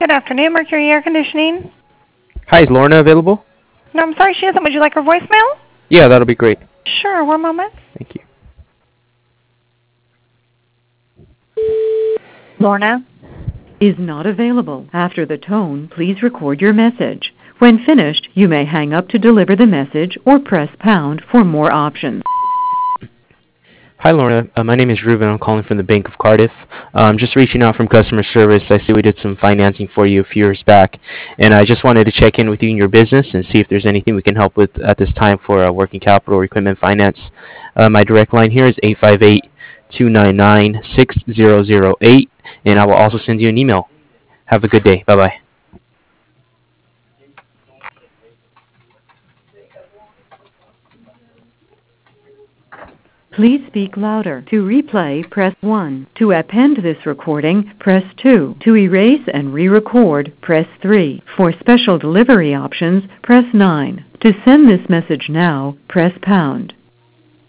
Good afternoon, Mercury Air Conditioning. Hi, is Lorna available? No, I'm sorry, she isn't. Would you like her voicemail? Yeah, that'll be great. Sure, one moment. Thank you. Lorna is not available. After the tone, please record your message. When finished, you may hang up to deliver the message or press pound for more options. Hi, Lorna. My name is Ruben. I'm calling from the Bank of Cardiff. Just reaching out from customer service. I see we did some financing for you a few years back, and I just wanted to check in with you and your business and see if there's anything we can help with at this time for working capital or equipment finance. My direct line here is 858-299-6008, and I will also send you an email. Have a good day. Bye-bye. Please speak louder. To replay, press 1. To append this recording, press 2. To erase and re-record, press 3. For special delivery options, press 9. To send this message now, press pound.